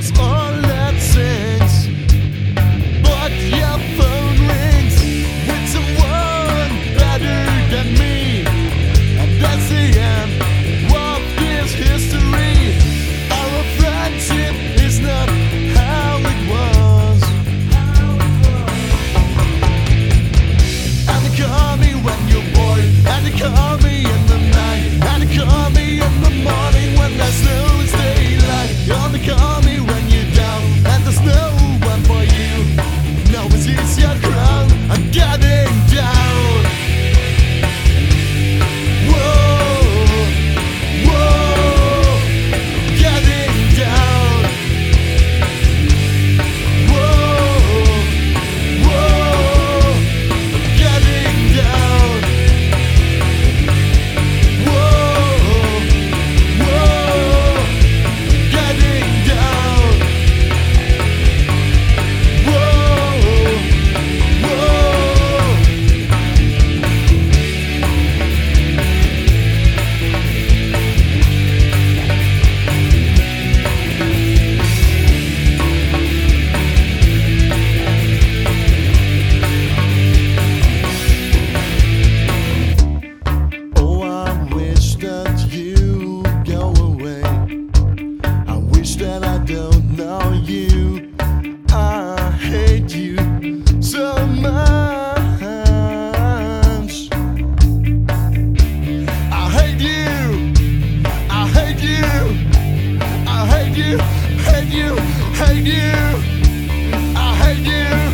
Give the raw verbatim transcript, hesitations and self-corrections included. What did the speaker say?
was all that sings. But your phone rings with someone better than me, and that's the end of this history. Our friendship is not how it was. And they call me when you're bored, and they call me in the night, and they call me in the morning when there's no daylight. You only call me when you're down, and there's no one for you. No, it's easier ground. I'm getting down. Whoa, whoa, getting down. Whoa, whoa, getting down. Whoa, whoa, getting down. Whoa, whoa. Oh, I wish that you go away. I wish that I don't know you. I hate you so much. I hate you. I hate you. I hate you. Hate you. Hate you. I hate you.